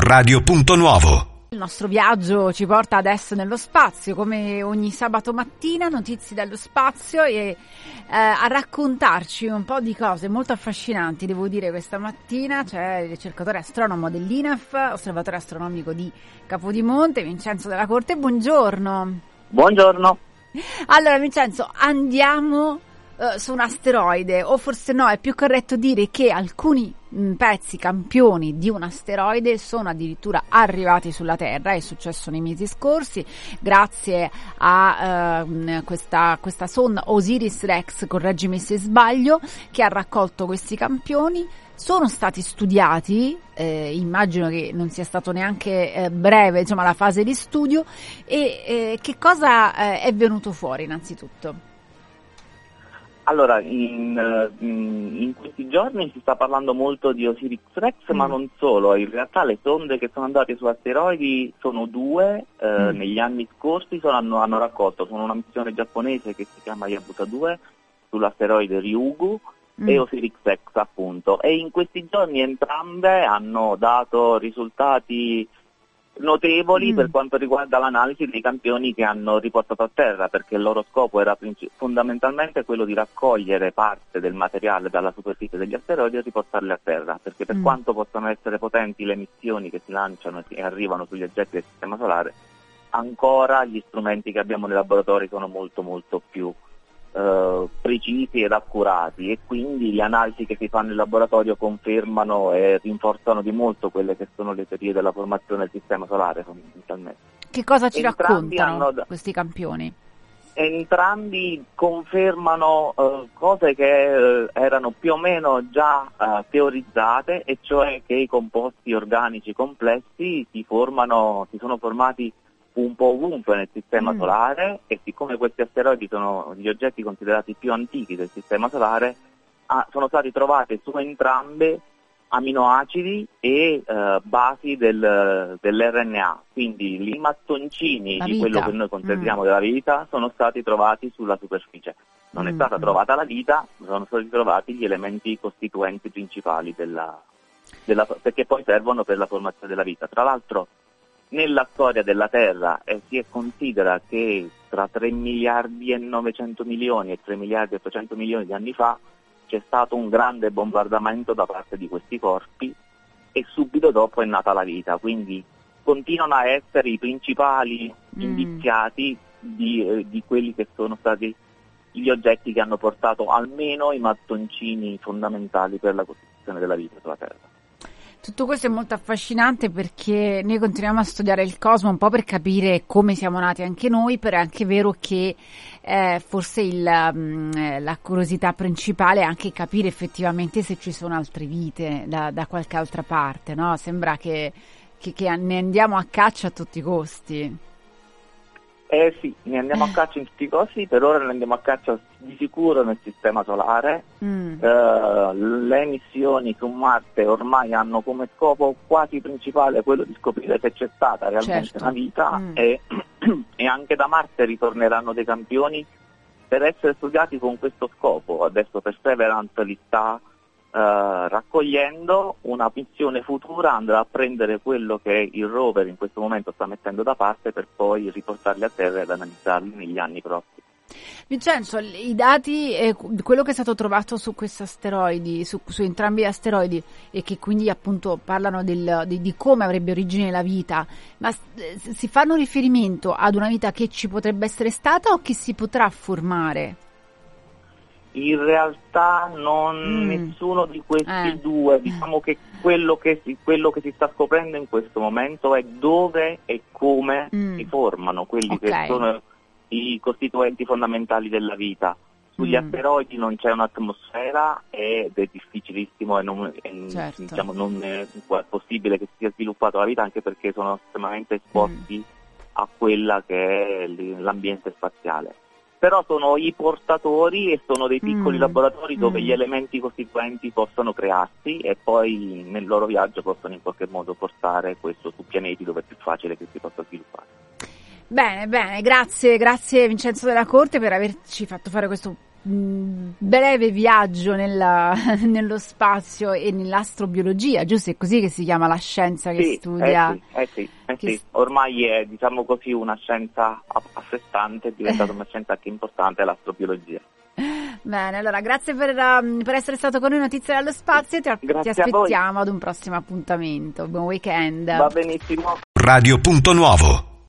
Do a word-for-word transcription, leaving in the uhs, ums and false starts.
Radio Punto Nuovo. Il nostro viaggio ci porta adesso nello spazio, come ogni sabato mattina, notizie dallo spazio e eh, a raccontarci un po' di cose molto affascinanti. Devo dire, questa mattina c'è il ricercatore astronomo dell'I N A F, osservatorio astronomico di Capodimonte, Vincenzo Della Corte. Buongiorno. Buongiorno. Allora Vincenzo, andiamo uh, su un asteroide, o forse no, è più corretto dire che alcuni mh, pezzi, campioni di un asteroide sono addirittura arrivati sulla Terra. È successo nei mesi scorsi grazie a uh, questa, questa sonda Osiris-Rex, correggimi se sbaglio, che ha raccolto questi campioni. Sono stati studiati, eh, immagino che non sia stato neanche eh, breve, insomma, la fase di studio. E eh, che cosa eh, è venuto fuori innanzitutto? Allora, in, in questi giorni si sta parlando molto di Osiris-Rex, mm. ma non solo. In realtà le sonde che sono andate su asteroidi sono due, eh, mm. negli anni scorsi sono, hanno, hanno raccolto, sono una missione giapponese che si chiama Yabusa due sull'asteroide Ryugu, Mm. e Osiris-Rex appunto, e in questi giorni entrambe hanno dato risultati notevoli mm. per quanto riguarda l'analisi dei campioni che hanno riportato a terra, perché il loro scopo era princip- fondamentalmente quello di raccogliere parte del materiale dalla superficie degli asteroidi e riportarli a terra, perché per mm. quanto possano essere potenti le missioni che si lanciano e arrivano sugli oggetti del Sistema Solare, ancora gli strumenti che abbiamo nei laboratori sono molto molto più Uh, precisi ed accurati, e quindi le analisi che si fanno in laboratorio confermano e rinforzano di molto quelle che sono le teorie della formazione del Sistema Solare fondamentalmente. Che cosa ci entrambi raccontano hanno, questi campioni? Entrambi confermano uh, cose che uh, erano più o meno già uh, teorizzate, e cioè che i composti organici complessi si formano, si sono formati un po' ovunque nel Sistema mm. Solare, e siccome questi asteroidi sono gli oggetti considerati più antichi del Sistema Solare, ah, sono stati trovati su entrambe aminoacidi e uh, basi del, dell'R N A, quindi i mattoncini di quello che noi consideriamo mm. della vita sono stati trovati sulla superficie. Non mm. è stata trovata la vita, sono stati trovati gli elementi costituenti principali della, della, perché poi servono per la formazione della vita. Tra l'altro, nella storia della Terra eh, si considera che tra tre miliardi e novecento milioni e tre miliardi e ottocento milioni di anni fa c'è stato un grande bombardamento da parte di questi corpi, e subito dopo è nata la vita, quindi continuano a essere i principali mm. indiziati di, eh, di quelli che sono stati gli oggetti che hanno portato almeno i mattoncini fondamentali per la costituzione della vita sulla Terra. Tutto questo è molto affascinante, perché noi continuiamo a studiare il cosmo un po' per capire come siamo nati anche noi, però è anche vero che eh, forse il, mh, la curiosità principale è anche capire effettivamente se ci sono altre vite da, da qualche altra parte, no? Sembra che, che, che ne andiamo a caccia a tutti i costi. Eh sì, ne andiamo a caccia in tutti i costi, per ora ne andiamo a caccia di sicuro nel Sistema Solare. Mm. Uh, le missioni su Marte ormai hanno come scopo quasi principale quello di scoprire se c'è stata realmente certo. una vita, mm. e, e anche da Marte ritorneranno dei campioni per essere studiati con questo scopo. Adesso Perseverance li sta Uh, raccogliendo, una missione futura andrà a prendere quello che il rover in questo momento sta mettendo da parte per poi riportarli a terra ed analizzarli negli anni prossimi. Vincenzo, i dati, eh, quello che è stato trovato su questi asteroidi, su, su entrambi gli asteroidi, e che quindi appunto parlano del, di, di come avrebbe origine la vita, ma eh, si fanno riferimento ad una vita che ci potrebbe essere stata o che si potrà formare? In realtà non mm. nessuno di questi eh. due, diciamo che quello che, si, quello che si sta scoprendo in questo momento è dove e come mm. si formano quelli okay. che sono i costituenti fondamentali della vita. Sugli mm. asteroidi non c'è un'atmosfera ed è difficilissimo e non, e, certo. diciamo, non è possibile che si sia sviluppata la vita, anche perché sono estremamente esposti mm. a quella che è l'ambiente spaziale. Però sono i portatori e sono dei piccoli mm. laboratori dove mm. gli elementi costituenti possono crearsi e poi nel loro viaggio possono in qualche modo portare questo su pianeti dove è più facile che si possa sviluppare. Bene, bene, grazie, grazie Vincenzo Della Corte per averci fatto fare questo mh, breve viaggio nella, nello spazio e nell'astrobiologia, giusto? È così che si chiama la scienza che sì, studia? Eh sì, eh sì, eh che sì. Ormai è, diciamo così, una scienza a, a sé stante, è diventata una scienza anche importante, l'astrobiologia. Bene, allora grazie per, um, per essere stato con noi, Notizie dallo Spazio, ti, ti aspettiamo ad un prossimo appuntamento. Buon weekend. Va benissimo. Radio Punto Nuovo.